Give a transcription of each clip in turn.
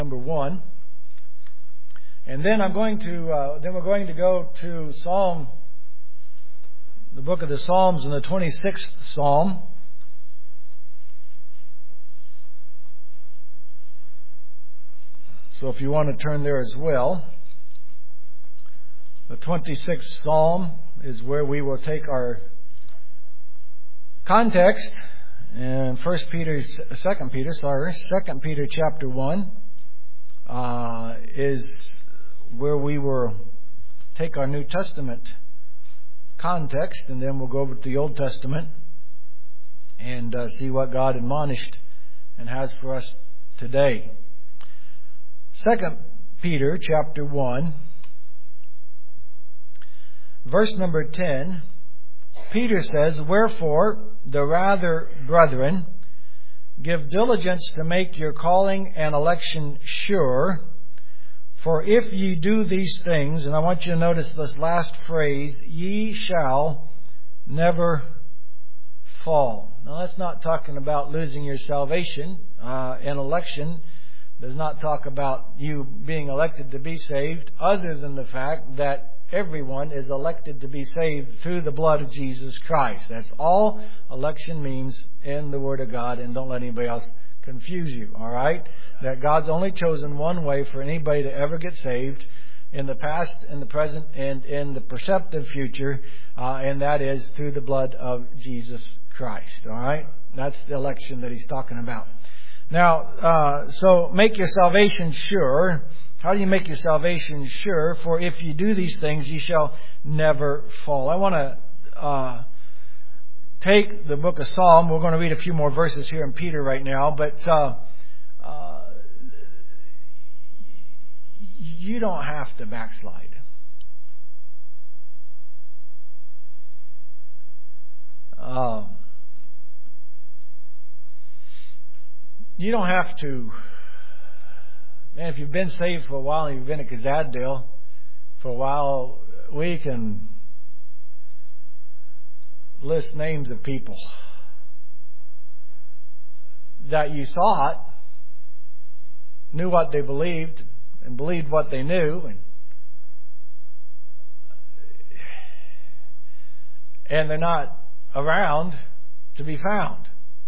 number 1. And then we're going to go to the book of the Psalms, and the 26th Psalm. So if you want to turn there as well, the 26th Psalm is where we will take our context. And 2 Peter chapter 1 is where we will take our New Testament context, and then we'll go over to the Old Testament and see what God admonished and has for us today. 2 Peter chapter 1, verse number 10, Peter says, "Wherefore, the rather, brethren, give diligence to make your calling and election sure. For if ye do these things," and I want you to notice this last phrase, "ye shall never fall." Now that's not talking about losing your salvation. An election does not talk about you being elected to be saved, other than the fact that everyone is elected to be saved through the blood of Jesus Christ. That's all election means in the Word of God, and don't let anybody else confuse you, all right? That God's only chosen one way for anybody to ever get saved, in the past, in the present, and in the perceptive future, and that is through the blood of Jesus Christ, all right? That's the election that he's talking about. Now, so make your salvation sure. How do you make your salvation sure? For if you do these things, ye shall never fall. I want to take the book of Psalm. We're going to read a few more verses here in Peter right now, but you don't have to backslide. You don't have to. Man, if you've been saved for a while and you've been at Kazaddale for a while, we can list names of people that you thought knew what they believed and believed what they knew, and they're not around to be found.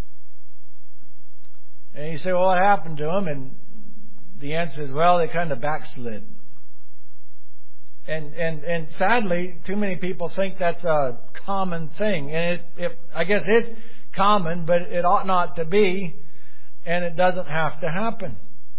And you say, well, what happened to them? And the answer is, well, they kind of backslid. And sadly, too many people think that's a common thing. And I guess it's common, but it ought not to be, and it doesn't have to happen.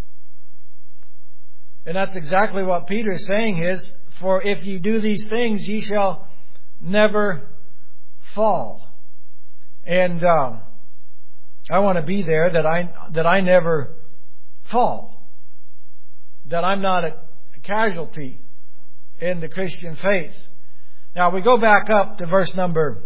And that's exactly what Peter's saying is, for if ye do these things, ye shall never fall. And I want to be there, that I never fall. That I'm not a casualty in the Christian faith. Now we go back up to verse number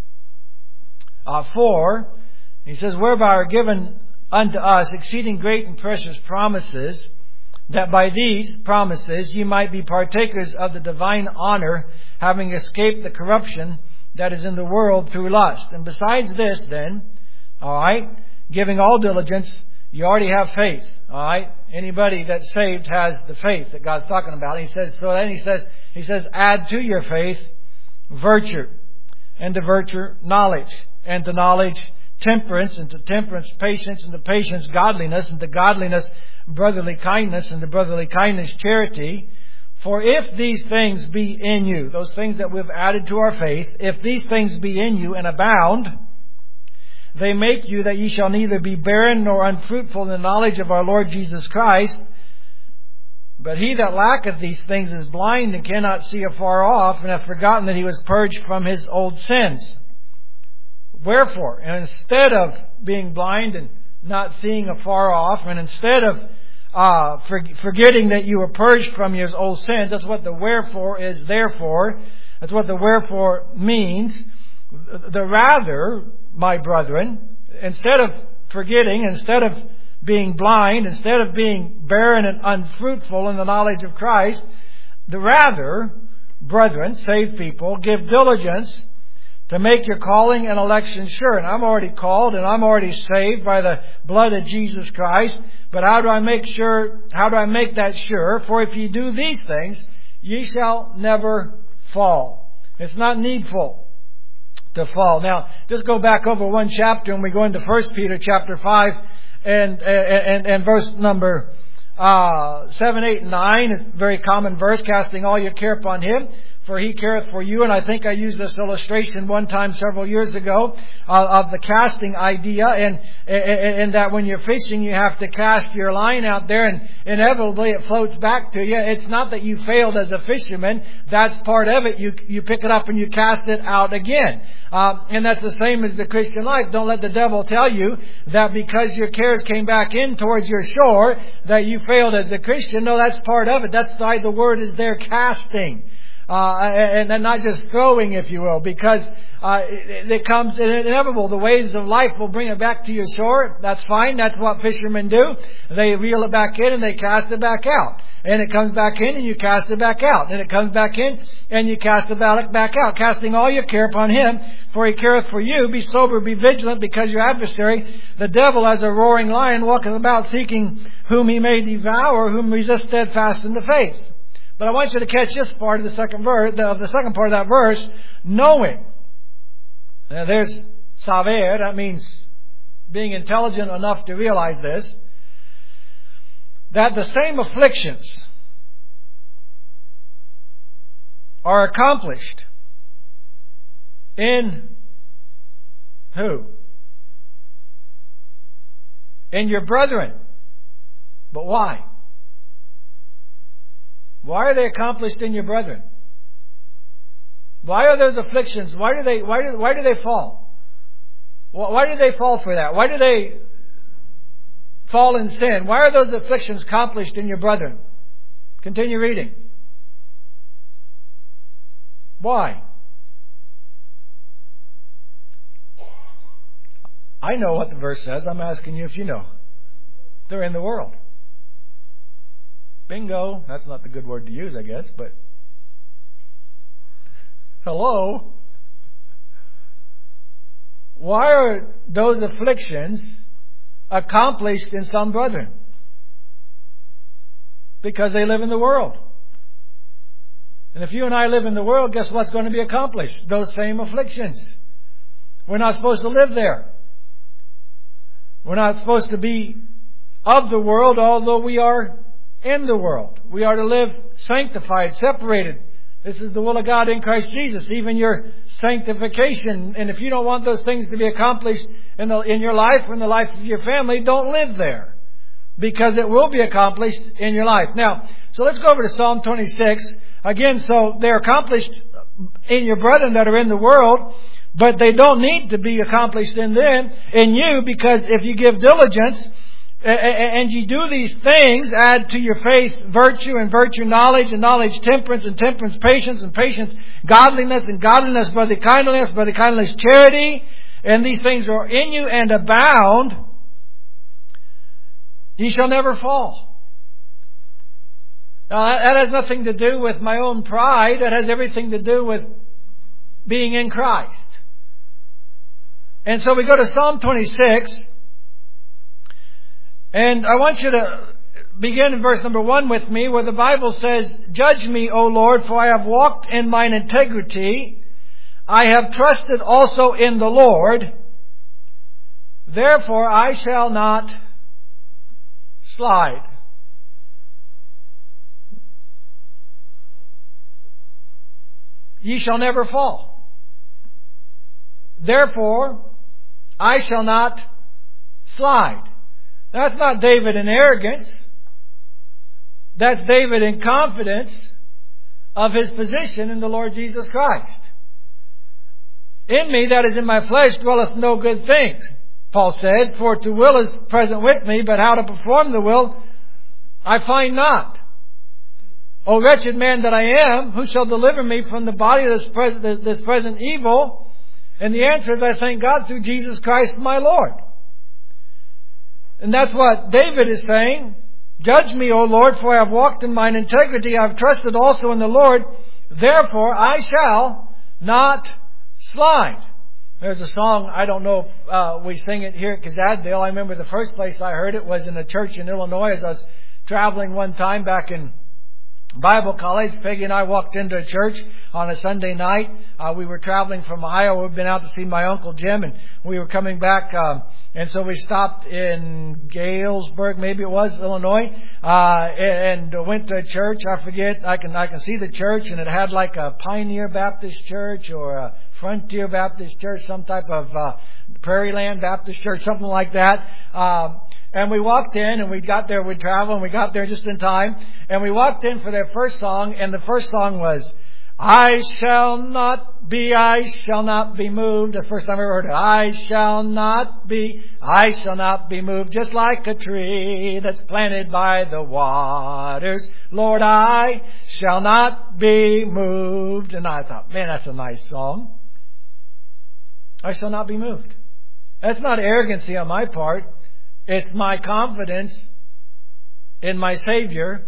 4. He says, "Whereby are given unto us exceeding great and precious promises, that by these promises ye might be partakers of the divine honor, having escaped the corruption that is in the world through lust." And besides this then, all right, giving all diligence, you already have faith, all right? Anybody that's saved has the faith that God's talking about. And he says, add to your faith virtue, and to virtue knowledge, and to knowledge temperance, and to temperance patience, and to patience godliness, and to godliness brotherly kindness, and to brotherly kindness charity. For if these things be in you, those things that we've added to our faith, if these things be in you and abound, they make you that ye shall neither be barren nor unfruitful in the knowledge of our Lord Jesus Christ. But he that lacketh these things is blind and cannot see afar off, and hath forgotten that he was purged from his old sins. Wherefore, and instead of being blind and not seeing afar off, and instead of forgetting that you were purged from your old sins, that's what the wherefore is therefore. That's what the wherefore means. The rather, my brethren, instead of forgetting, instead of being blind, instead of being barren and unfruitful in the knowledge of Christ, the rather, brethren, saved people, give diligence to make your calling and election sure. And I'm already called and I'm already saved by the blood of Jesus Christ. But how do I make that sure? For if ye do these things, ye shall never fall. It's not needful to fall. Now, just go back over one chapter and we go into 1 Peter chapter 5 and verse number 7, 8, and 9. It's a very common verse, casting all your care upon Him, for He careth for you. And I think I used this illustration one time several years ago of the casting idea, and that when you're fishing you have to cast your line out there and inevitably it floats back to you. It's not that you failed as a fisherman. That's part of it. You pick it up and you cast it out again. And that's the same as the Christian life. Don't let the devil tell you that because your cares came back in towards your shore that you failed as a Christian. No, that's part of it. That's why the word is there, casting. And not just throwing, if you will, because it comes inevitable. The waves of life will bring it back to your shore. That's fine. That's what fishermen do. They reel it back in and they cast it back out. And it comes back in and you cast it back out. And it comes back in and you cast it back out. Casting all your care upon Him, for He careth for you. Be sober, be vigilant, because your adversary, the devil, as a roaring lion, walketh about seeking whom he may devour, whom resist steadfast in the faith. But I want you to catch this part of the second part of that verse, knowing. Now there's saber, that means being intelligent enough to realize this, that the same afflictions are accomplished in who? In your brethren. But why? Why are they accomplished in your brethren? Why are those afflictions? Why do they fall? Why do they fall for that? Why do they fall in sin? Why are those afflictions accomplished in your brethren? Continue reading. Why? I know what the verse says. I'm asking you if you know. They're in the world. Bingo. That's not the good word to use, I guess, but hello. Why are those afflictions accomplished in some brethren? Because they live in the world. And if you and I live in the world, guess what's going to be accomplished? Those same afflictions. We're not supposed to live there. We're not supposed to be of the world, although we are in the world. We are to live sanctified, separated. This is the will of God in Christ Jesus, even your sanctification. And if you don't want those things to be accomplished in your life or in the life of your family, don't live there, because it will be accomplished in your life. Now, so let's go over to Psalm 26. Again, so they're accomplished in your brethren that are in the world, but they don't need to be accomplished in you, because if you give diligence and you do these things, add to your faith virtue, and virtue knowledge, and knowledge temperance, and temperance patience, and patience godliness, and godliness brotherly kindness charity, and these things are in you and abound, ye shall never fall. Now that has nothing to do with my own pride. That has everything to do with being in Christ. And so we go to Psalm 26. And I want you to begin in verse number 1 with me, where the Bible says, Judge me, O Lord, for I have walked in mine integrity. I have trusted also in the Lord. Therefore I shall not slide. Ye shall never fall. Therefore I shall not slide. That's not David in arrogance. That's David in confidence of his position in the Lord Jesus Christ. In me, that is in my flesh, dwelleth no good things, Paul said, for to will is present with me, but how to perform the will I find not. O wretched man that I am, who shall deliver me from the body of this present evil? And the answer is, I thank God through Jesus Christ my Lord. And that's what David is saying. Judge me, O Lord, for I have walked in mine integrity. I have trusted also in the Lord. Therefore I shall not slide. There's a song, I don't know if we sing it here at Kazadville. I remember the first place I heard it was in a church in Illinois as I was traveling one time back in Bible college. Peggy and I walked into a church on a Sunday night. We were traveling from Ohio. We'd been out to see my Uncle Jim, and we were coming back, and so we stopped in Galesburg, maybe it was, Illinois, and went to a church. I forget. I can see the church, and it had like a Pioneer Baptist Church or a Frontier Baptist Church, some type of Prairie Land Baptist Church, something like that. And we walked in, and we got there, we'd travel, and we got there just in time. And we walked in for their first song, and the first song was, I shall not be moved. The first time I ever heard it. I shall not be moved. Just like a tree that's planted by the waters. Lord, I shall not be moved. And I thought, man, that's a nice song. I shall not be moved. That's not arrogancy on my part. It's my confidence in my Savior,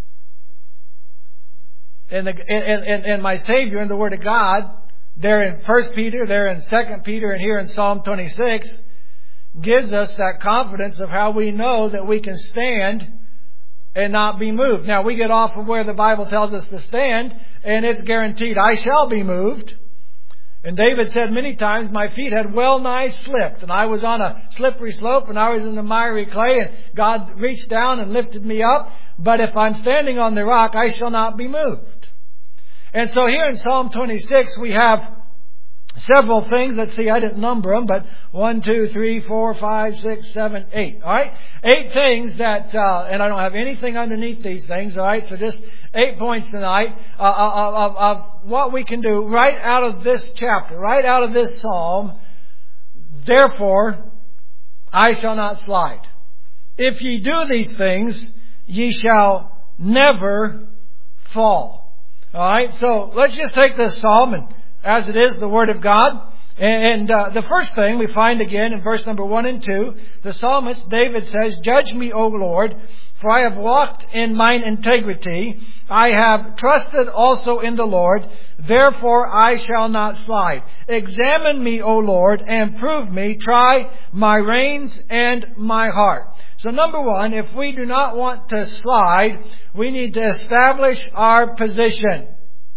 in my Savior, in the Word of God. There in 1 Peter, there in 2 Peter, and here in Psalm 26, gives us that confidence of how we know that we can stand and not be moved. Now, we get off of where the Bible tells us to stand, and it's guaranteed, I shall be moved. And David said many times, my feet had well nigh slipped, and I was on a slippery slope, and I was in the miry clay, and God reached down and lifted me up. But if I'm standing on the rock, I shall not be moved. And so here in Psalm 26, we have several things. Let's see, I didn't number them, but 1, 2, 3, 4, 5, 6, 7, 8. All right? 8 things that, and I don't have anything underneath these things. All right? So just 8 points tonight of what we can do right out of this chapter, right out of this psalm. Therefore, I shall not slide. If ye do these things, ye shall never fall. All right? So let's just take this psalm and as it is the Word of God. And the first thing we find again in verse number 1 and 2, the psalmist David says, Judge me, O Lord, for I have walked in mine integrity. I have trusted also in the Lord, therefore I shall not slide. Examine me, O Lord, and prove me. Try my reins and my heart. So number 1, if we do not want to slide, we need to establish our position.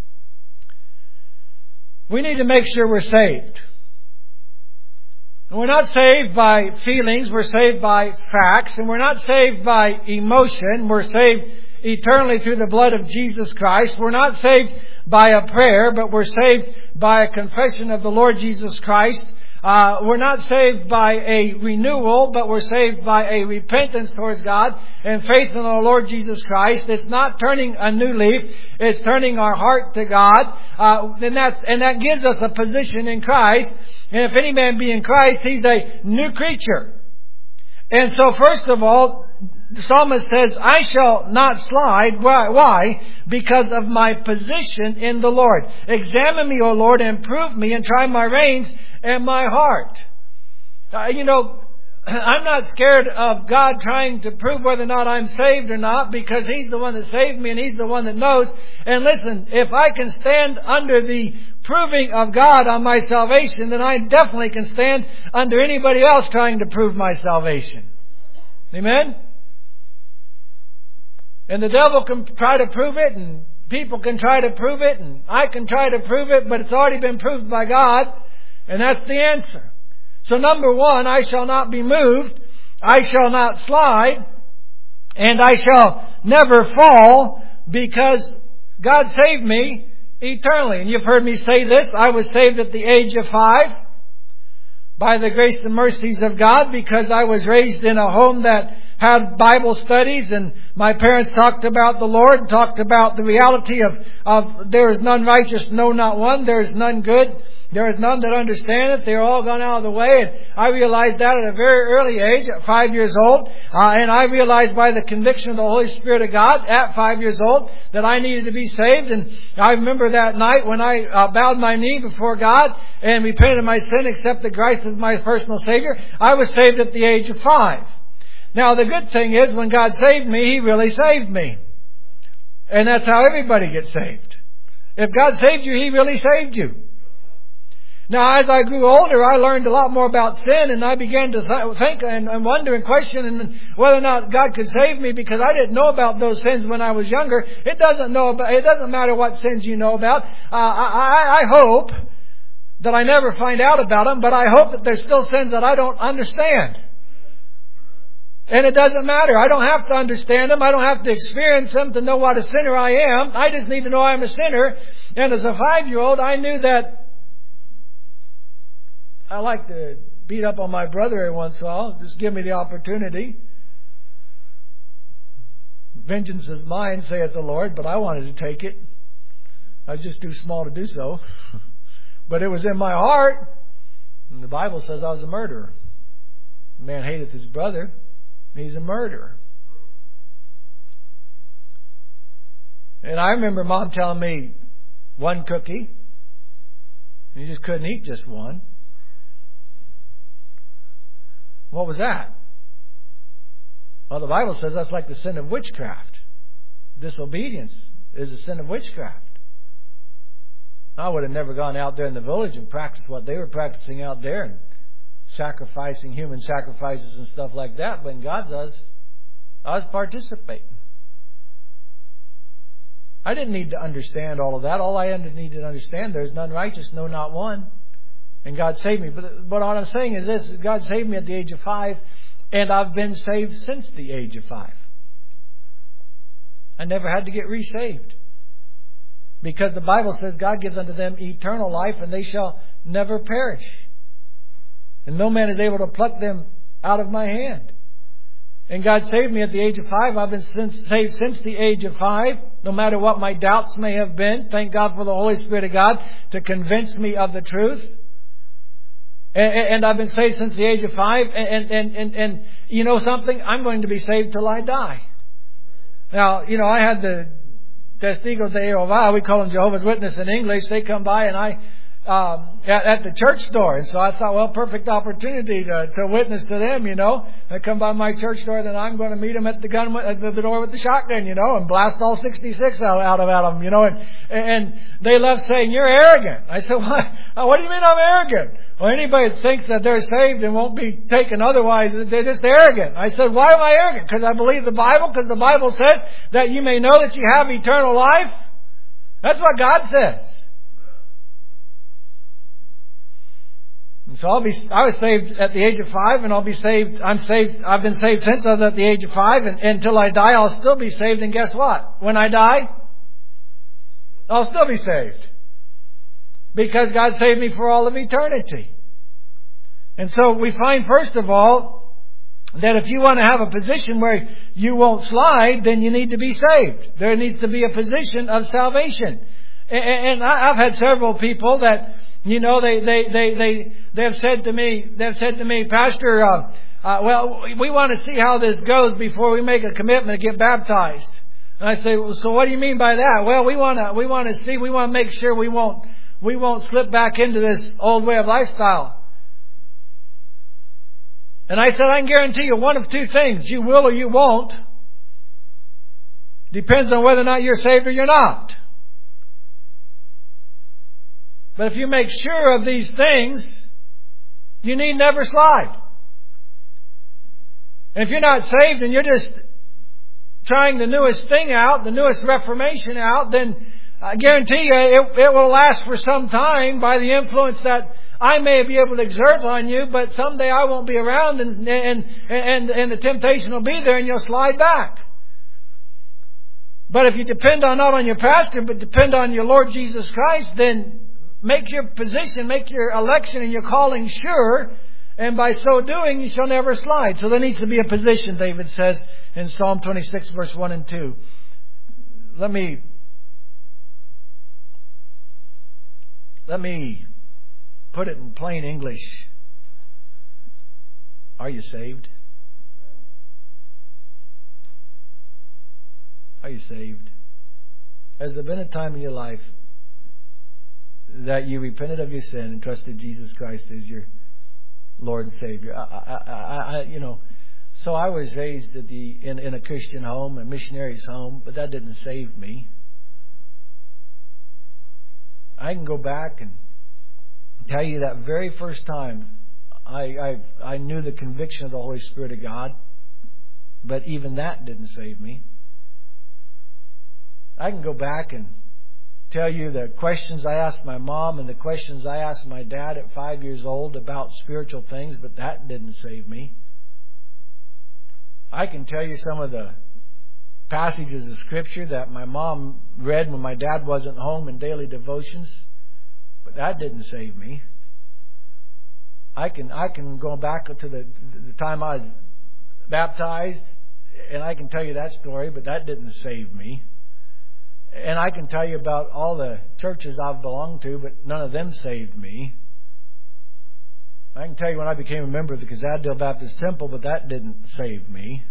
We need to make sure we're saved. And we're not saved by feelings, we're saved by facts. And we're not saved by emotion, we're saved eternally through the blood of Jesus Christ. We're not saved by a prayer, but we're saved by a confession of the Lord Jesus Christ. We're not saved by a renewal, but we're saved by a repentance towards God and faith in our Lord Jesus Christ. It's not turning a new leaf. It's turning our heart to God. And that gives us a position in Christ. And if any man be in Christ, he's a new creature. And so first of all, the psalmist says, I shall not slide. Why? Because of my position in the Lord. Examine me, O Lord, and prove me, and try my reins and my heart. I'm not scared of God trying to prove whether or not I'm saved or not, because He's the one that saved me and He's the one that knows. And listen, if I can stand under the proving of God on my salvation, then I definitely can stand under anybody else trying to prove my salvation. Amen? And the devil can try to prove it, and people can try to prove it, and I can try to prove it, but it's already been proved by God, and that's the answer. So number 1, I shall not be moved, I shall not slide, and I shall never fall, because God saved me eternally. And you've heard me say this, I was saved at the age of 5 by the grace and mercies of God, because I was raised in a home that had Bible studies, and my parents talked about the Lord, talked about the reality of there is none righteous, no, not one. There is none good. There is none that understandeth. They are all gone out of the way. And I realized that at a very early age, at 5 years old. And I realized by the conviction of the Holy Spirit of God at 5 years old that I needed to be saved. And I remember that night when I bowed my knee before God and repented of my sin, accepted Christ as my personal Savior. I was saved at the age of 5. Now, the good thing is, when God saved me, He really saved me. And that's how everybody gets saved. If God saved you, He really saved you. Now, as I grew older, I learned a lot more about sin, and I began to think and wonder and question whether or not God could save me, because I didn't know about those sins when I was younger. It doesn't matter what sins you know about. I hope that I never find out about them, but I hope that there's still sins that I don't understand. And it doesn't matter. I don't have to understand them. I don't have to experience them to know what a sinner I am. I just need to know I'm a sinner. And as a 5-year-old, I knew that I like to beat up on my brother every once in a while. Just give me the opportunity. Vengeance is mine, saith the Lord, but I wanted to take it. I was just too small to do so. But it was in my heart. And the Bible says I was a murderer. Man hateth his brother. He's a murderer. And I remember Mom telling me one cookie. And you just couldn't eat just one. What was that? Well, the Bible says that's like the sin of witchcraft. Disobedience is a sin of witchcraft. I would have never gone out there in the village and practiced what they were practicing out there and sacrificing human sacrifices and stuff like that. When God does, I was participating. I didn't need to understand all of that. All I needed to understand, there's none righteous, no, not one. And God saved me. But what I'm saying is this: God saved me at the age of 5, and I've been saved since the age of 5. I never had to get resaved, because the Bible says God gives unto them eternal life, and they shall never perish. And no man is able to pluck them out of my hand. And God saved me at the age of 5. I've been saved since the age of 5. No matter what my doubts may have been. Thank God for the Holy Spirit of God to convince me of the truth. And I've been saved since the age of 5. And you know something? I'm going to be saved till I die. Now, you know, I had the Testigos de Jehová. We call them Jehovah's Witness in English. They come by and at the church door. And so I thought, well, perfect opportunity to witness to them, you know. They come by my church door, then I'm going to meet them at the door with the shotgun, you know, and blast all 66 out of them, you know. And they love saying, you're arrogant. I said, what do you mean I'm arrogant? Well, anybody that thinks that they're saved and won't be taken otherwise, they're just arrogant. I said, why am I arrogant? Because I believe the Bible. Because the Bible says that you may know that you have eternal life. That's what God says. And so I was saved at the age of 5, and I'll be saved. I've been saved since I was at the age of 5, and until I die, I'll still be saved. And guess what? When I die, I'll still be saved. Because God saved me for all of eternity. And so we find, first of all, that if you want to have a position where you won't slide, then you need to be saved. There needs to be a position of salvation. And I've had several people that, you know, they've said to me, Pastor, well, we want to see how this goes before we make a commitment to get baptized. And I say, well, so what do you mean by that? Well, we want to make sure we won't slip back into this old way of lifestyle. And I said, I can guarantee you one of two things. You will or you won't. Depends on whether or not you're saved or you're not. But if you make sure of these things, you need never slide. And if you're not saved and you're just trying the newest thing out, the newest reformation out, then I guarantee you it will last for some time by the influence that I may be able to exert on you, but someday I won't be around and the temptation will be there and you'll slide back. But if you depend not on your pastor, but depend on your Lord Jesus Christ, then make your position, make your election and your calling sure, and by so doing you shall never slide. So there needs to be a position, David says in Psalm 26 verse 1 and 2. Let me put it in plain English. Are you saved? Are you saved? Has there been a time in your life that you repented of your sin and trusted Jesus Christ as your Lord and Savior? So I was raised in a Christian home, a missionary's home, but that didn't save me. I can go back and tell you that very first time I knew the conviction of the Holy Spirit of God, but even that didn't save me. I can go back and tell you the questions I asked my mom and the questions I asked my dad at 5 years old about spiritual things, but that didn't save me. I can tell you some of the passages of Scripture that my mom read when my dad wasn't home in daily devotions, but that didn't save me. I can go back to the time I was baptized, and I can tell you that story, but that didn't save me. And I can tell you about all the churches I've belonged to, but none of them saved me. I can tell you when I became a member of the Kazadale Baptist Temple, but that didn't save me.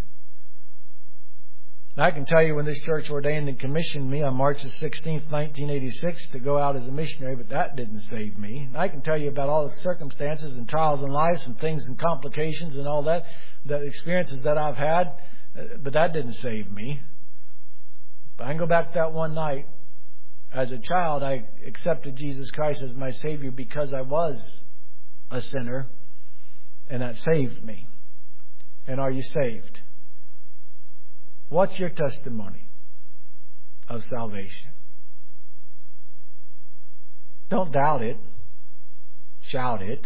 I can tell you when this church ordained and commissioned me on March the 16th, 1986 to go out as a missionary, but that didn't save me. I can tell you about all the circumstances and trials in life and things and complications and all that, the experiences that I've had, but that didn't save me. But I can go back to that one night. As a child, I accepted Jesus Christ as my Savior because I was a sinner, and that saved me. And are you saved? What's your testimony of salvation? Don't doubt it. Shout it.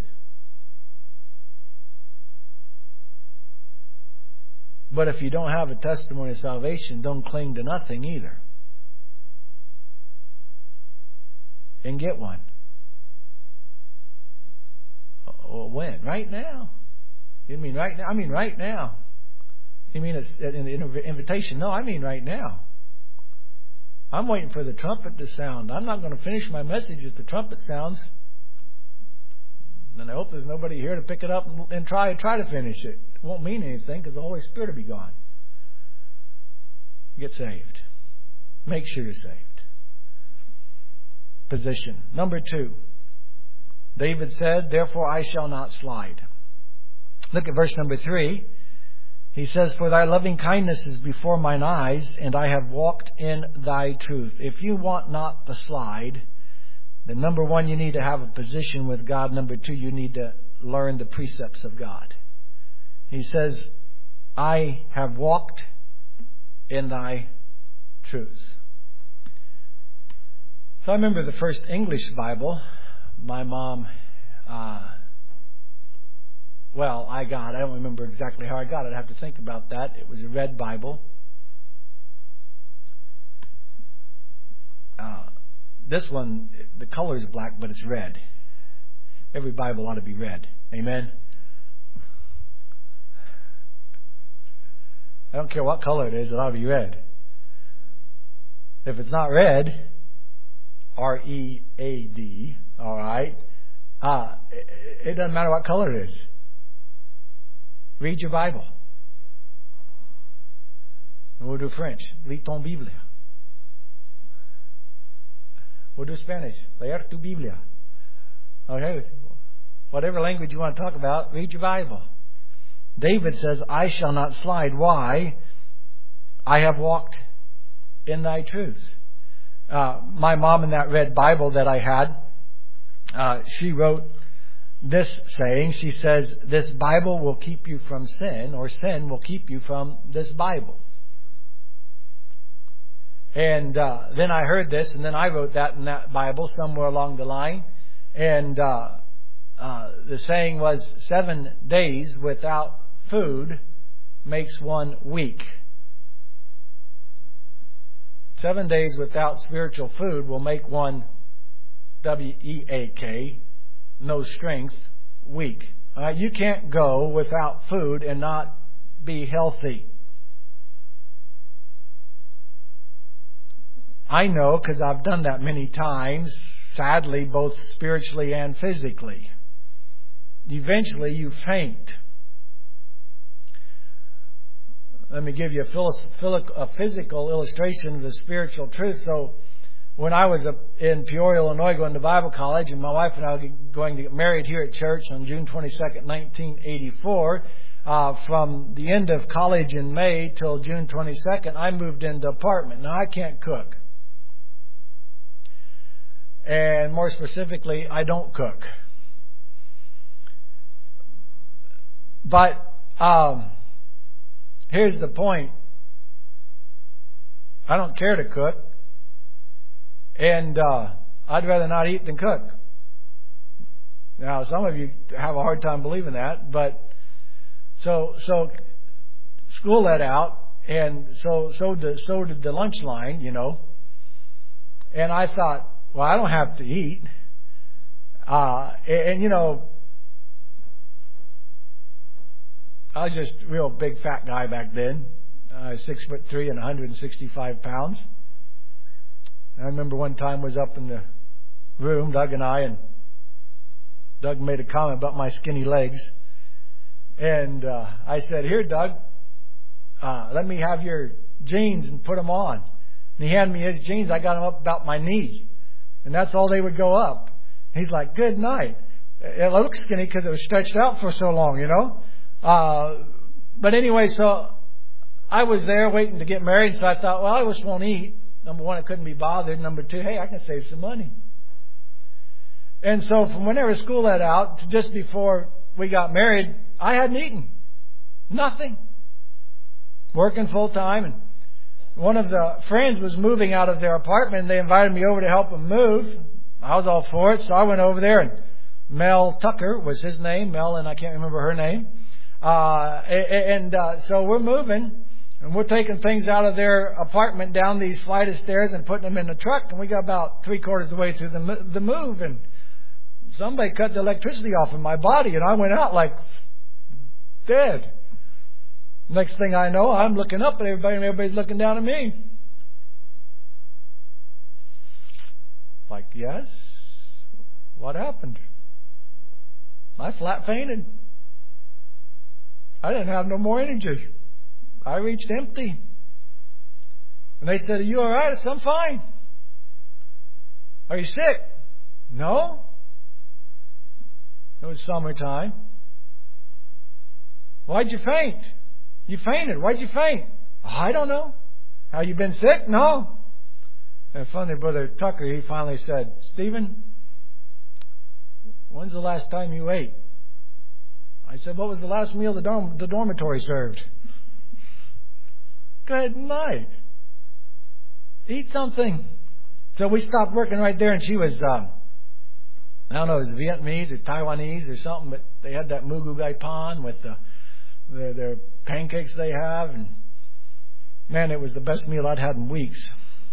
But if you don't have a testimony of salvation, don't cling to nothing either. And get one. Well, when? Right now. You mean right now? I mean right now. You mean it's an invitation? No, I mean right now. I'm waiting for the trumpet to sound. I'm not going to finish my message if the trumpet sounds. And I hope there's nobody here to pick it up and try to finish it. It won't mean anything because the Holy Spirit will be gone. Get saved. Make sure you're saved. Position. Number 2. David said, therefore I shall not slide. Look at verse number 3. He says, for thy loving kindness is before mine eyes, and I have walked in thy truth. If you want not to slide, then number 1, you need to have a position with God. Number 2, you need to learn the precepts of God. He says, I have walked in thy truth. So I remember the first English Bible my mom I got. I don't remember exactly how I got it. I have to think about that. It was a red Bible. This one, the color is black, but it's red. Every Bible ought to be red. Amen? I don't care what color it is, it ought to be red. If it's not red, R-E-A-D, all right, it doesn't matter what color it is. Read your Bible. And we'll do French. Lis ton Biblia. We'll do Spanish. Leer tu Biblia. Okay? Whatever language you want to talk about, read your Bible. David says, I shall not slide. Why? I have walked in thy truth. My mom in that red Bible that I had, she wrote this saying. She says, this Bible will keep you from sin, or sin will keep you from this Bible. And then I heard this, and then I wrote that in that Bible somewhere along the line. And the saying was, 7 days without food makes one weak. 7 days without spiritual food will make one, W-E-A-K, no strength, weak. You can't go without food and not be healthy. I know because I've done that many times, sadly, both spiritually and physically. Eventually you faint. Let me give you a physical illustration of the spiritual truth. So when I was in Peoria, Illinois, going to Bible college, and my wife and I were going to get married here at church on June 22nd, 1984, from the end of college in May till June 22nd, I moved into an apartment. Now, I can't cook. And more specifically, I don't cook. But here's the point. I don't care to cook. And I'd rather not eat than cook. Now, some of you have a hard time believing that. But so school let out. And so did the lunch line, you know. And I thought, well, I don't have to eat. And you know, I was just a real big fat guy back then. 6'3" and 165 pounds. I remember one time was up in the room, Doug and I, and Doug made a comment about my skinny legs. And I said, "Here, Doug, let me have your jeans and put them on." And he handed me his jeans. I got them up about my knee. And that's all they would go up. He's like, "Good night." It looked skinny because it was stretched out for so long, you know. But anyway, so I was there waiting to get married. So I thought, well, I just won't eat. Number one, I couldn't be bothered. Number two, hey, I can save some money. And so from whenever school let out to just before we got married, I hadn't eaten. Nothing. Working full time. And one of the friends was moving out of their apartment, and they invited me over to help them move. I was all for it, so I went over there, and Mel Tucker was his name. Mel, and I can't remember her name. So we're moving, and we're taking things out of their apartment down these flight of stairs and putting them in the truck. And we got about 3/4 of the way through the move, and somebody cut the electricity off in my body, and I went out like dead. Next thing I know, I'm looking up at everybody, and everybody's looking down at me. Like, yes? What happened? I flat fainted. I didn't have no more energy. I reached empty. And they said, "Are you all right?" I said, "I'm fine." "Are you sick?" "No." It was summertime. "Why'd you faint?" "You fainted. Why'd you faint?" "I don't know." "Have you been sick?" "No." And finally, Brother Tucker, he finally said, "Stephen, when's the last time you ate?" I said, "What was the last meal the dormitory served?" "Good night. Eat something." So we stopped working right there, and she was, I don't know, it was Vietnamese or Taiwanese or something, but they had that mugu gai pan with their pancakes they have, and man, it was the best meal I'd had in weeks.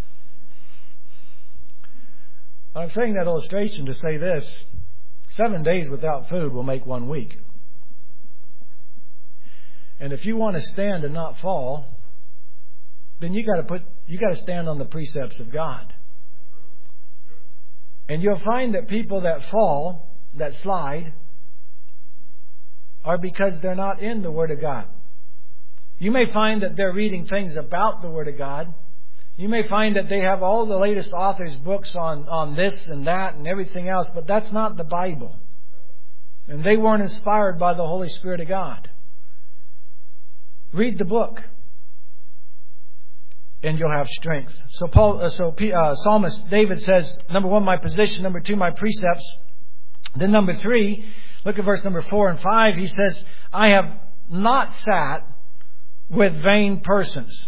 I'm saying that illustration to say this: 7 days without food will make 1 week. And if you want to stand and not fall, then you got to stand on the precepts of God. And you'll find that people that fall, that slide, are because they're not in the Word of God. You may find that they're reading things about the Word of God. You may find that they have all the latest authors' books on this and that and everything else, but that's not the Bible. And they weren't inspired by the Holy Spirit of God. Read the book, and you'll have strength. So Psalmist David says, number 1, my position. Number 2, my precepts. Then number 3, look at verse number 4 and 5. He says, I have not sat with vain persons,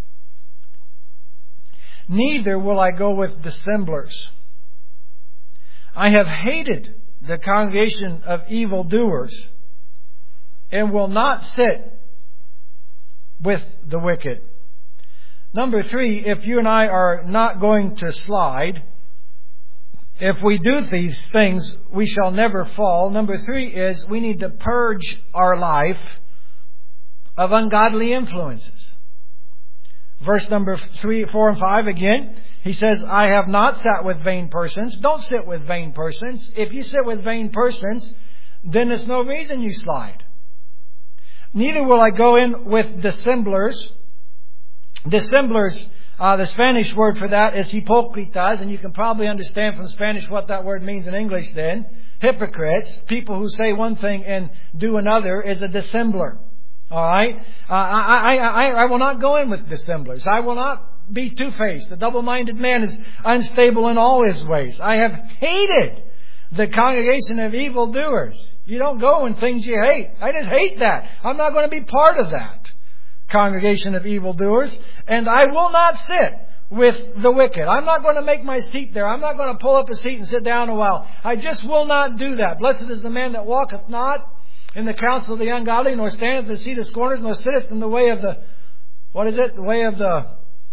neither will I go with dissemblers. I have hated the congregation of evildoers, and will not sit with the wicked. Number 3, if you and I are not going to slide, if we do these things, we shall never fall. Number 3 is we need to purge our life of ungodly influences. Verse number 3, 4, and 5 again. He says, I have not sat with vain persons. Don't sit with vain persons. If you sit with vain persons, then there's no reason you slide. Neither will I go in with dissemblers. Dissemblers, the Spanish word for that is hipocritas, and you can probably understand from Spanish what that word means in English then. Hypocrites, people who say one thing and do another, is a dissembler. All right? I will not go in with dissemblers. I will not be two-faced. The double-minded man is unstable in all his ways. I have hated the congregation of evildoers. You don't go in things you hate. I just hate that. I'm not going to be part of that congregation of evildoers. And I will not sit with the wicked. I'm not going to make my seat there. I'm not going to pull up a seat and sit down a while. I just will not do that. Blessed is the man that walketh not in the counsel of the ungodly, nor standeth in the seat of scorners, nor sitteth in the way of the... What is it? The way of the...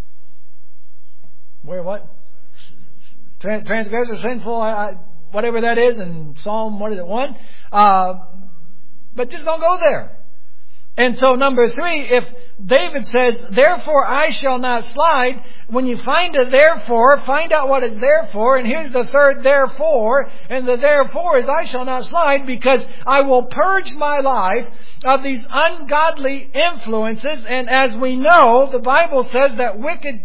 Where what? Transgressor, sinful, whatever that is in Psalm, what is it, 1? But just don't go there. And so number 3, if David says, therefore I shall not slide, when you find a therefore, find out what it's there for. And here's the third therefore. And the therefore is I shall not slide because I will purge my life of these ungodly influences. And as we know, the Bible says that wicked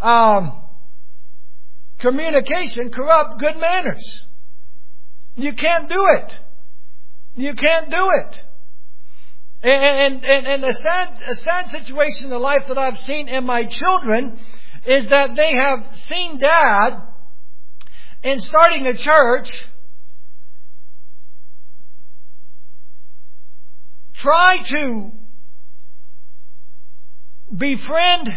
communication corrupt good manners. You can't do it. You can't do it. And a sad situation in the life that I've seen in my children is that they have seen Dad in starting a church try to befriend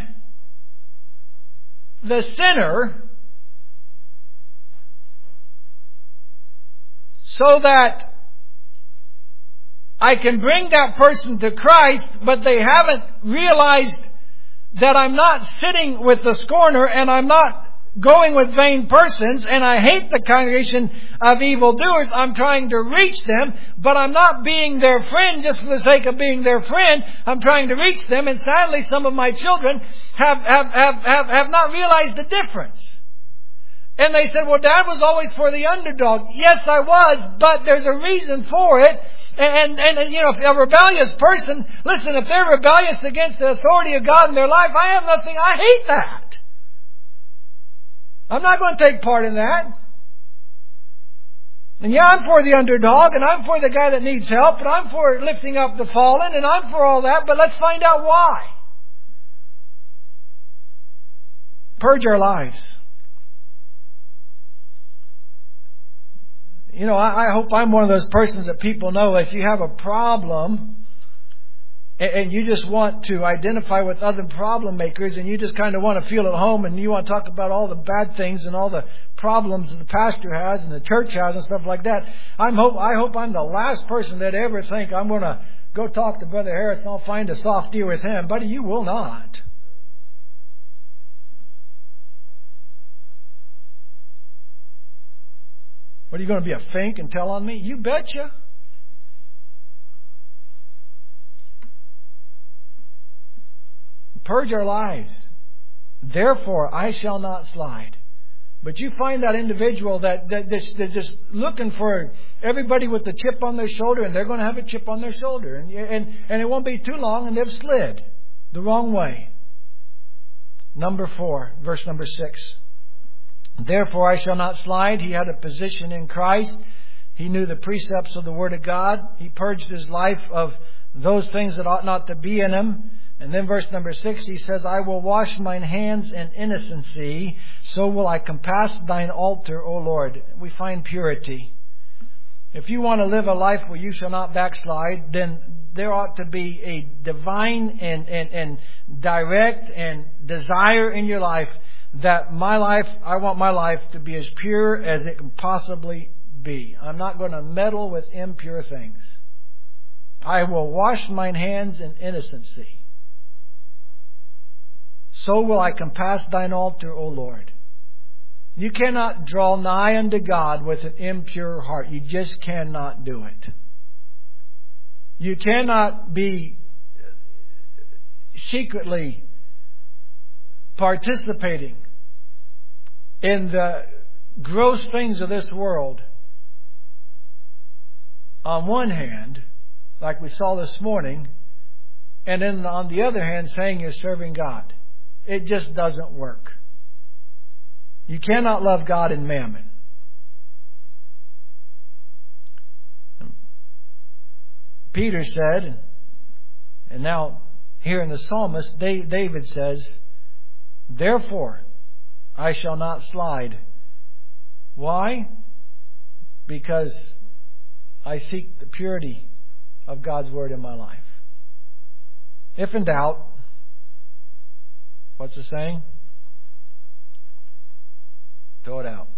the sinner so that I can bring that person to Christ, but they haven't realized that I'm not sitting with the scorner and I'm not going with vain persons, and I hate the congregation of evildoers. I'm trying to reach them, but I'm not being their friend just for the sake of being their friend. I'm trying to reach them, and sadly some of my children have not realized the difference. And they said, well, Dad was always for the underdog. Yes, I was, but there's a reason for it. And you know, if a rebellious person, listen, if they're rebellious against the authority of God in their life, I have nothing, I hate that. I'm not going to take part in that. And yeah, I'm for the underdog, and I'm for the guy that needs help, and I'm for lifting up the fallen, and I'm for all that, but let's find out why. Purge our lives. You know, I hope I'm one of those persons that people know if you have a problem and you just want to identify with other problem makers and you just kind of want to feel at home and you want to talk about all the bad things and all the problems that the pastor has and the church has and stuff like that. I hope I'm the last person that ever think I'm going to go talk to Brother Harris and I'll find a soft deal with him. Buddy, you will not. What, are you going to be a fink and tell on me? You betcha. Purge our lives. Therefore, I shall not slide. But you find that individual that they're just looking for everybody with the chip on their shoulder, and they're going to have a chip on their shoulder. And it won't be too long, and they've slid the wrong way. Number 4, verse number 6. Therefore I shall not slide. He had a position in Christ. He knew the precepts of the Word of God. He purged his life of those things that ought not to be in him. And then verse number 6, he says, I will wash mine hands in innocency, so will I compass thine altar, O Lord. We find purity. If you want to live a life where you shall not backslide, then there ought to be a divine and direct and desire in your life that my life, I want my life to be as pure as it can possibly be. I'm not going to meddle with impure things. I will wash mine hands in innocency. So will I compass thine altar, O Lord. You cannot draw nigh unto God with an impure heart. You just cannot do it. You cannot be secretly participating in the gross things of this world on one hand, like we saw this morning, and then on the other hand saying you're serving God. It just doesn't work. You cannot love God and mammon. Peter said, and now here in the psalmist, David says, therefore I shall not slide. Why? because I seek the purity of God's Word in my life. If in doubt, what's the saying? Throw it out.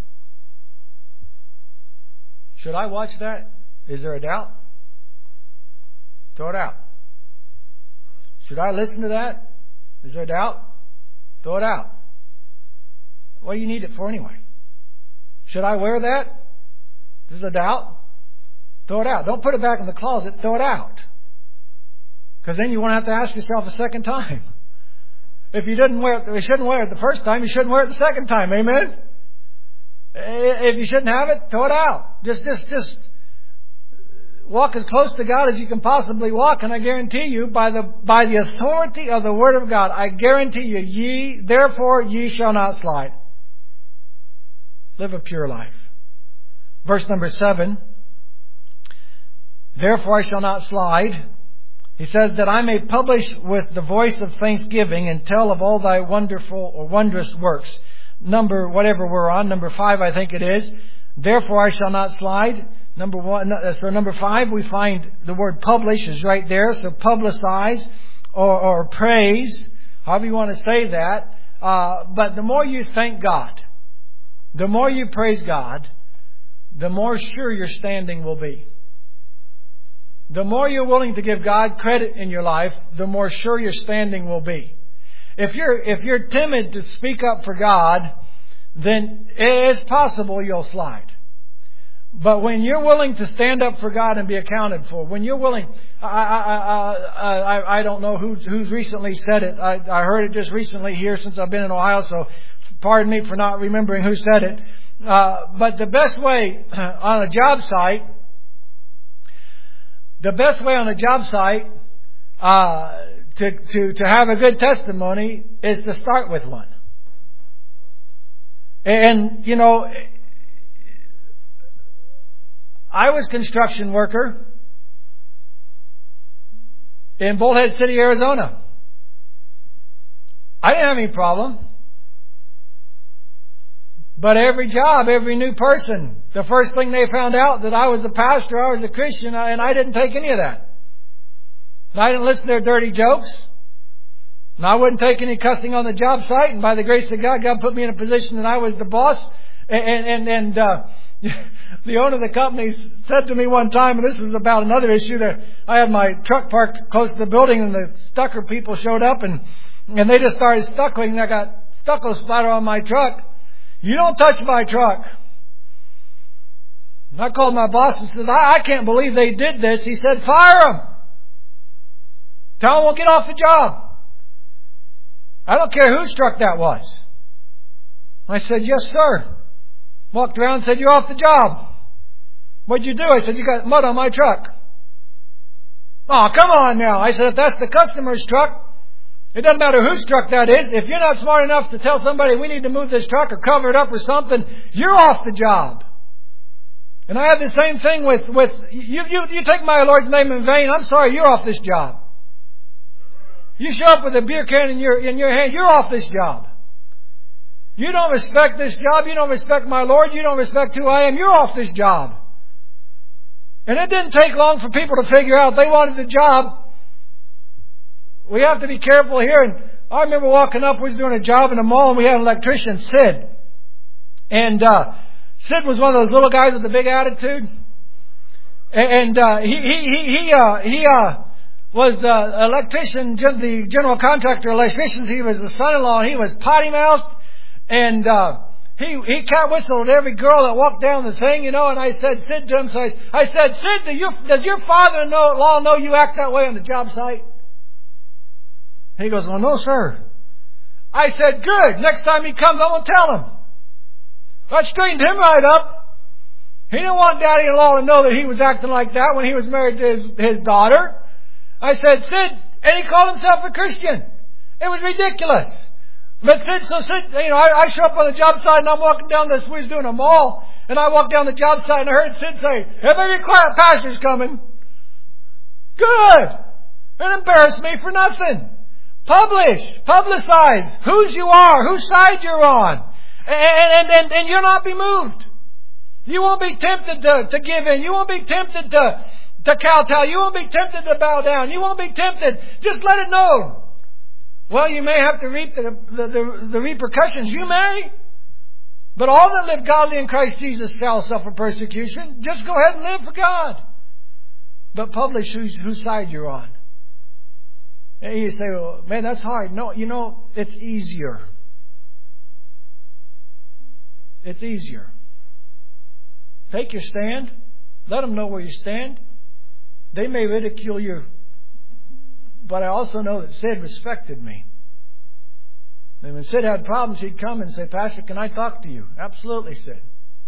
Should I watch that? Is there a doubt? Throw it out. Should I listen to that? Is there a doubt? Throw it out. What do you need it for anyway? Should I wear that? There's a doubt. Throw it out. Don't put it back in the closet. Throw it out. Because then you won't have to ask yourself a second time. If you shouldn't wear it the first time, you shouldn't wear it the second time. Amen? If you shouldn't have it, throw it out. Just walk as close to God as you can possibly walk, and I guarantee you, by the authority of the Word of God, I guarantee you, therefore ye shall not slide. Live a pure life. Verse number 7. Therefore I shall not slide. He says that I may publish with the voice of thanksgiving and tell of all thy wonderful or wondrous works. Number 5, I think it is. Therefore I shall not slide. Number 5, we find the word publish is right there. So publicize or praise, however you want to say that. But the more you thank God, the more you praise God, the more sure your standing will be. The more you're willing to give God credit in your life, the more sure your standing will be. If you're timid to speak up for God, then it's possible you'll slide. But when you're willing to stand up for God and be accounted for, when you're willing, I don't know who's recently said it. I heard it just recently here since I've been in Ohio, so pardon me for not remembering who said it. But the best way on a job site to have a good testimony is to start with one. And, I was a construction worker in Bullhead City, Arizona. I didn't have any problem. But every job, every new person, the first thing they found out that I was a pastor, I was a Christian, and I didn't take any of that. I didn't listen to their dirty jokes. And I wouldn't take any cussing on the job site. And by the grace of God, God put me in a position that I was the boss. And the owner of the company said to me one time, and this was about another issue, that I had my truck parked close to the building, and the stucker people showed up, and they just started stuccoing, and I got stucco splatter on my truck. You don't touch my truck. And I called my boss and said, I can't believe they did this. He said, fire them. Tell them we'll get off the job. I don't care whose truck that was. I said, yes, sir. Walked around and said, you're off the job. What'd you do? I said, you got mud on my truck. Oh, come on now. I said, if that's the customer's truck, it doesn't matter whose truck that is. If you're not smart enough to tell somebody we need to move this truck or cover it up with something, you're off the job. And I have the same thing with you take my Lord's name in vain. I'm sorry, you're off this job. You show up with a beer can in your hand, you're off this job. You don't respect this job. You don't respect my Lord. You don't respect who I am. You're off this job. And it didn't take long for people to figure out they wanted the job. We have to be careful here. And I remember walking up, we was doing a job in a mall, and we had an electrician, Sid. And Sid was one of those little guys with the big attitude. And he was the electrician, the general contractor electricians. He was the son-in-law, and he was potty-mouthed. And he cat whistled at every girl that walked down the thing, and I said, Sid, to him, I said, Sid, does your father-in-law know you act that way on the job site? He goes, well, no, sir. I said, good. Next time he comes, I'm going to tell him. I straightened him right up. He didn't want daddy-in-law to know that he was acting like that when he was married to his daughter. I said, Sid, and he called himself a Christian. It was ridiculous. But Sid, I show up on the job site and I'm walking down this, we was doing a mall, and I walked down the job site and I heard Sid say, everybody be quiet, pastor's coming. Good. It embarrassed me for nothing. Publicize whose you are, whose side you're on. And you'll not be moved. You won't be tempted to give in. You won't be tempted to kowtow. You won't be tempted to bow down. You won't be tempted. Just let it know. Well, you may have to reap the repercussions. You may. But all that live godly in Christ Jesus shall suffer persecution. Just go ahead and live for God. But publish whose side you're on. And you say, well, man, that's hard. No, it's easier. It's easier. Take your stand. Let them know where you stand. They may ridicule you. But I also know that Sid respected me. And when Sid had problems, he'd come and say, Pastor, can I talk to you? Absolutely, Sid.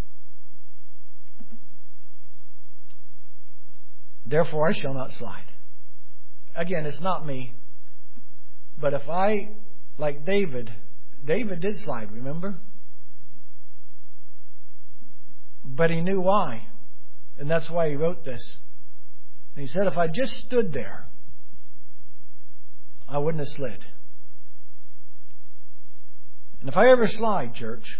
Therefore, I shall not slide. Again, it's not me. But if I, like David did slide, remember? But he knew why. And that's why he wrote this. And he said, if I just stood there, I wouldn't have slid. And if I ever slide, church,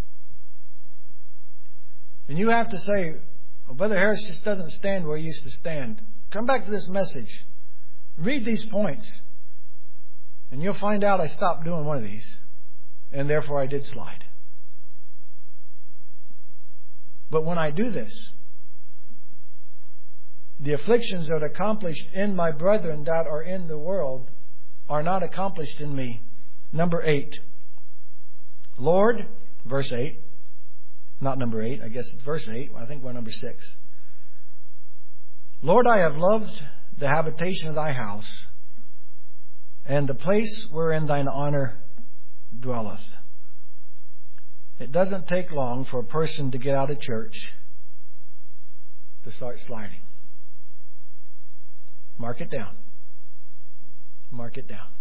and you have to say, well, Brother Harris just doesn't stand where he used to stand. Come back to this message. Read these points. And you'll find out I stopped doing one of these. And therefore I did slide. But when I do this, the afflictions that are accomplished in my brethren that are in the world are not accomplished in me. Number 8. Lord, verse 8. Not number 8, I guess it's verse 8. I think we're number 6. Lord, I have loved the habitation of thy house, and the place wherein thine honor dwelleth. It doesn't take long for a person to get out of church to start sliding. Mark it down. Mark it down.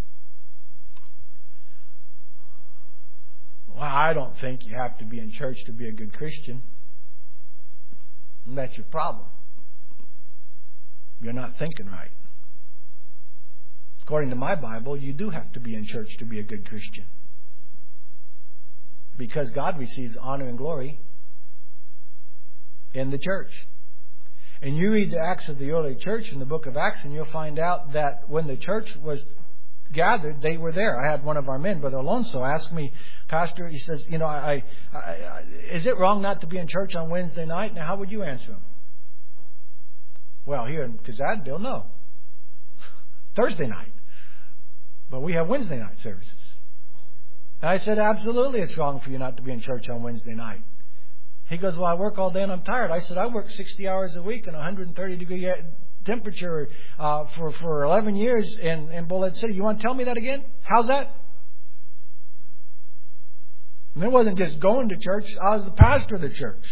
Well, I don't think you have to be in church to be a good Christian. And that's your problem. You're not thinking right. According to my Bible, you do have to be in church to be a good Christian. Because God receives honor and glory in the church. And you read the Acts of the early church in the book of Acts, and you'll find out that when the church was gathered, they were there. I had one of our men, Brother Alonso, ask me, Pastor, he says, is it wrong not to be in church on Wednesday night? Now, how would you answer him? Well, here in Kazadville, no. Thursday night. But we have Wednesday night services. And I said, absolutely it's wrong for you not to be in church on Wednesday night. He goes, well, I work all day and I'm tired. I said, I work 60 hours a week in 130 degree temperature for 11 years in Bullhead City. You want to tell me that again? How's that? And it wasn't just going to church. I was the pastor of the church.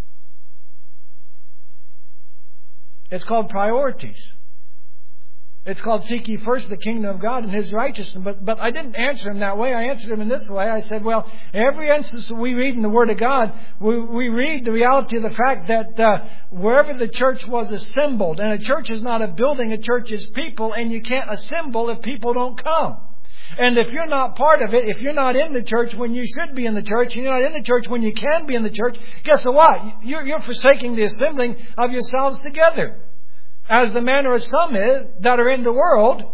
It's called priorities. It's called seek ye first the kingdom of God and His righteousness. But I didn't answer him that way. I answered him in this way. I said, well, every instance that we read in the Word of God, we read the reality of the fact that wherever the church was assembled, and a church is not a building, a church is people, and you can't assemble if people don't come. And if you're not part of it, if you're not in the church when you should be in the church, and you're not in the church when you can be in the church, guess what? You're forsaking the assembling of yourselves together. As the manner of some is that are in the world.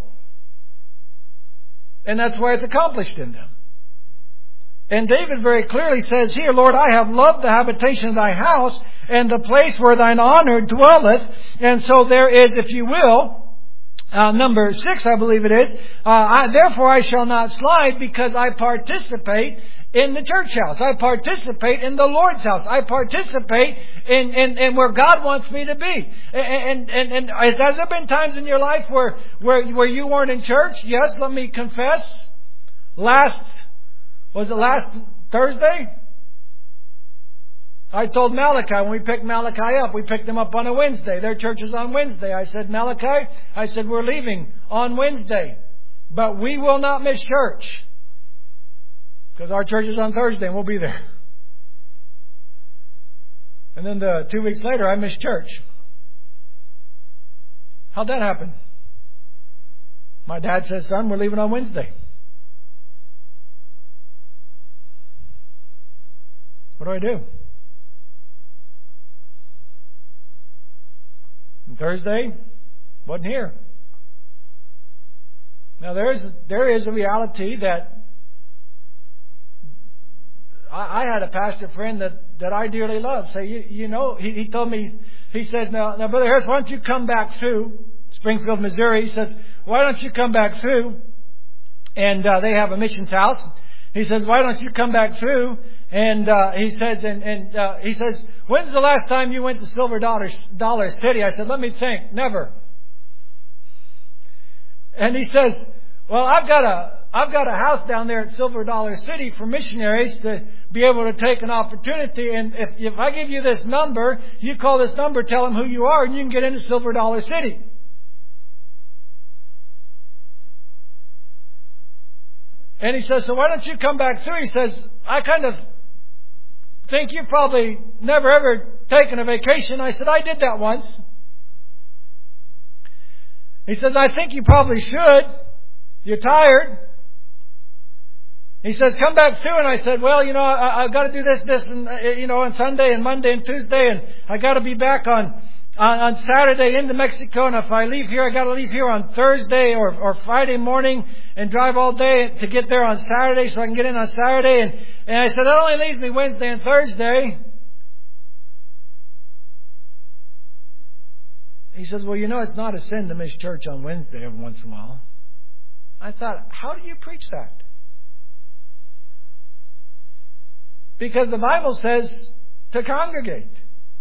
And that's why it's accomplished in them. And David very clearly says here, Lord, I have loved the habitation of thy house and the place where thine honor dwelleth. And so there is, if you will, number 6, I believe it is. Therefore I shall not slide because I participate in the church house. I participate in the Lord's house. I participate in where God wants me to be. And has there been times in your life where you weren't in church? Yes, let me confess. Last Thursday? I told Malachi when we picked Malachi up, we picked him up on a Wednesday. Their church is on Wednesday. I said, Malachi, we're leaving on Wednesday. But we will not miss church. Because our church is on Thursday and we'll be there. And then 2 weeks later, I missed church. How'd that happen? My dad says, son, we're leaving on Wednesday. What do I do? Thursday, wasn't here. Now there is a reality that I had a pastor friend that I dearly love. So he told me, he says, now Brother Harris, why don't you come back through Springfield, Missouri? He says, why don't you come back through? And they have a missions house. He says, why don't you come back through? And he says, when's the last time you went to Silver Dollar City? I said, let me think. Never. And he says, well, I've got a house down there at Silver Dollar City for missionaries to be able to take an opportunity. And if I give you this number, you call this number, tell them who you are, and you can get into Silver Dollar City. And he says, so why don't you come back through? He says, I kind of think you've probably never ever taken a vacation. I said, I did that once. He says, I think you probably should. You're tired. He says, come back through. And I said, well, I've got to do this, and, on Sunday and Monday and Tuesday. And I got to be back on Saturday into Mexico. And if I leave here, I got to leave here on Thursday or Friday morning and drive all day to get there on Saturday so I can get in on Saturday. And I said, that only leaves me Wednesday and Thursday. He says, well, it's not a sin to miss church on Wednesday every once in a while. I thought, how do you preach that? Because the Bible says to congregate.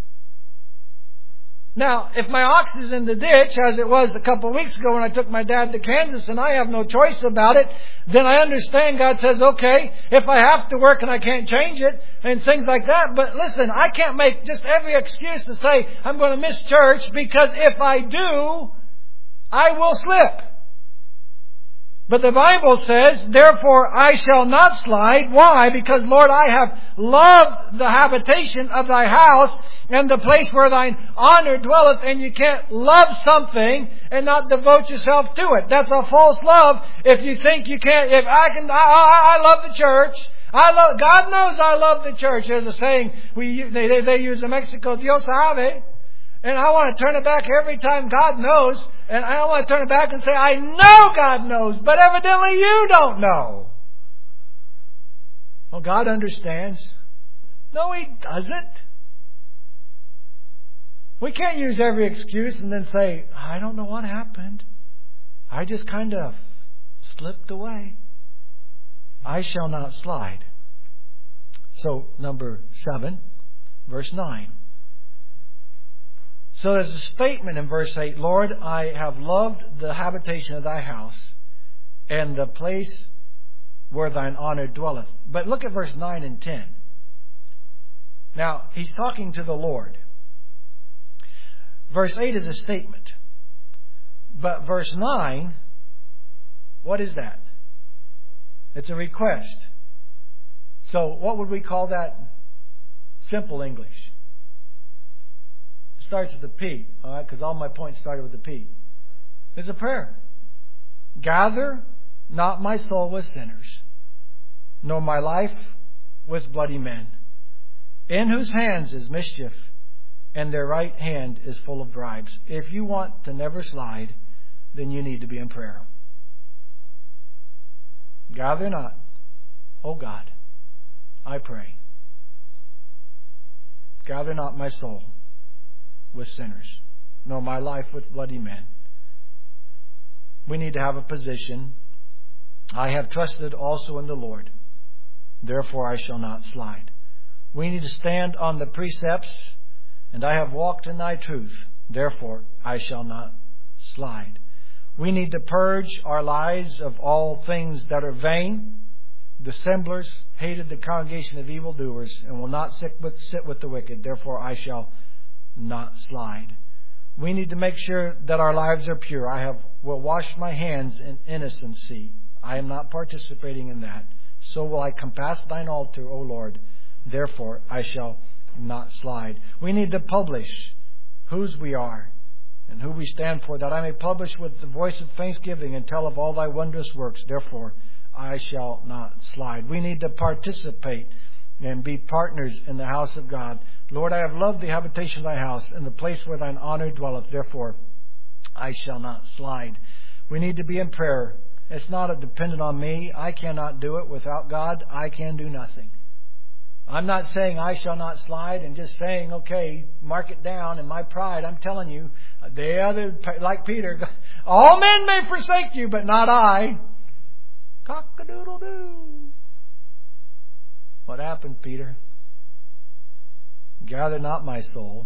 Now, if my ox is in the ditch, as it was a couple of weeks ago when I took my dad to Kansas and I have no choice about it, then I understand God says, okay, if I have to work and I can't change it and things like that. But listen, I can't make just every excuse to say I'm going to miss church, because if I do, I will slip. But the Bible says, therefore I shall not slide. Why? Because, Lord, I have loved the habitation of thy house and the place where thine honor dwelleth. And you can't love something and not devote yourself to it. That's a false love. If you think you can't, I love the church. God knows I love the church. There's a saying they use in Mexico, Dios sabe. And I want to turn it back every time, God knows. And I don't want to turn it back and say, I know God knows, but evidently you don't know. Well, God understands. No, He doesn't. We can't use every excuse and then say, I don't know what happened. I just kind of slipped away. I shall not slide. So, number 7, verse 9. So there's a statement in verse 8, Lord, I have loved the habitation of thy house and the place where thine honor dwelleth. But look at verse 9 and 10. Now, he's talking to the Lord. Verse 8 is a statement. But verse 9, what is that? It's a request. So what would we call that? Simple English. Starts with the P, all right? Because all my points started with the P. It's a prayer. Gather not my soul with sinners, nor my life with bloody men, in whose hands is mischief, and their right hand is full of bribes. If you want to never slide, then you need to be in prayer. Gather not, O God, I pray. Gather not my soul with sinners, nor my life with bloody men. We need to have a position. I have trusted also in the Lord, therefore I shall not slide. We need to stand on the precepts, and I have walked in thy truth, therefore I shall not slide. We need to purge our lives of all things that are vain. Dissemblers hated the congregation of evildoers, and will not sit with the wicked, therefore I shall not slide. We need to make sure that our lives are pure. will wash my hands in innocency. I am not participating in that. So will I compass thine altar, O Lord. Therefore I shall not slide. We need to publish whose we are and who we stand for, that I may publish with the voice of thanksgiving and tell of all thy wondrous works. Therefore I shall not slide. We need to participate and be partners in the house of God. Lord, I have loved the habitation of thy house, and the place where thine honor dwelleth. Therefore, I shall not slide. We need to be in prayer. It's not dependent on me. I cannot do it. Without God, I can do nothing. I'm not saying I shall not slide and just saying, okay, mark it down. In my pride, I'm telling you, like Peter, all men may forsake you, but not I. Cock-a-doodle-doo. What happened, Peter? Gather not my soul.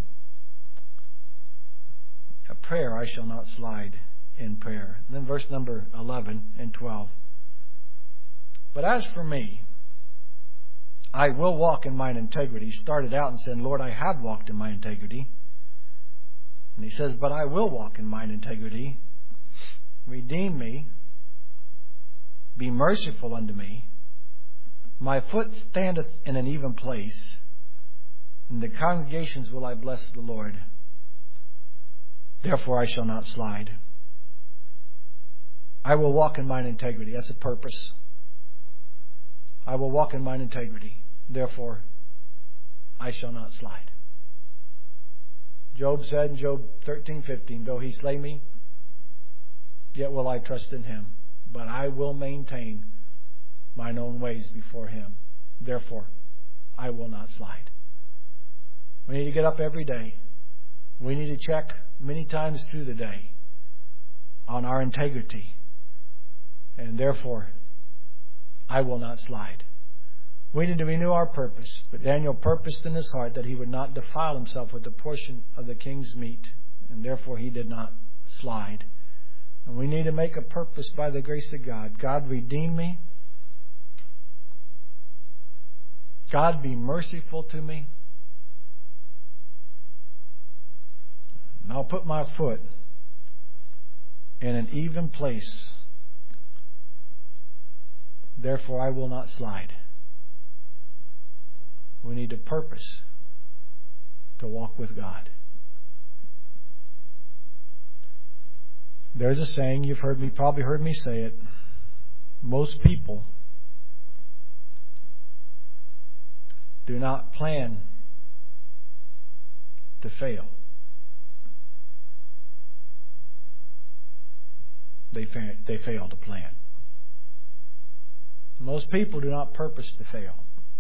A prayer, I shall not slide in prayer. And then verse number 11 and 12. But as for me, I will walk in mine integrity. He started out and said, Lord, I have walked in my integrity. And he says, but I will walk in mine integrity. Redeem me. Be merciful unto me. My foot standeth in an even place. In the congregations will I bless the Lord. Therefore I shall not slide. I will walk in mine integrity. That's a purpose. I will walk in mine integrity. Therefore I shall not slide. Job said in Job 13:15, though he slay me, yet will I trust in him. But I will maintain mine own ways before him. Therefore I will not slide. We need to get up every day. We need to check many times through the day on our integrity. And therefore, I will not slide. We need to renew our purpose. But Daniel purposed in his heart that he would not defile himself with a portion of the king's meat. And therefore, he did not slide. And we need to make a purpose by the grace of God. God, redeem me. God, be merciful to me. And I'll put my foot in an even place. Therefore, I will not slide. We need to purpose to walk with God. There's a saying, you've probably heard me say it. Most people do not plan to fail. They fail to plan. Most people do not purpose to fail.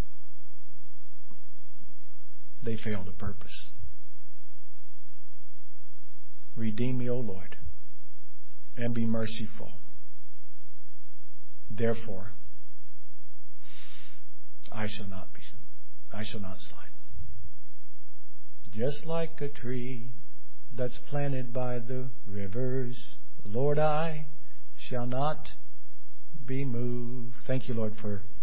They fail to purpose. Redeem me, O Lord, and be merciful. Therefore, I shall not slide. Just like a tree that's planted by the rivers, Lord, I shall not be moved. Thank you, Lord, for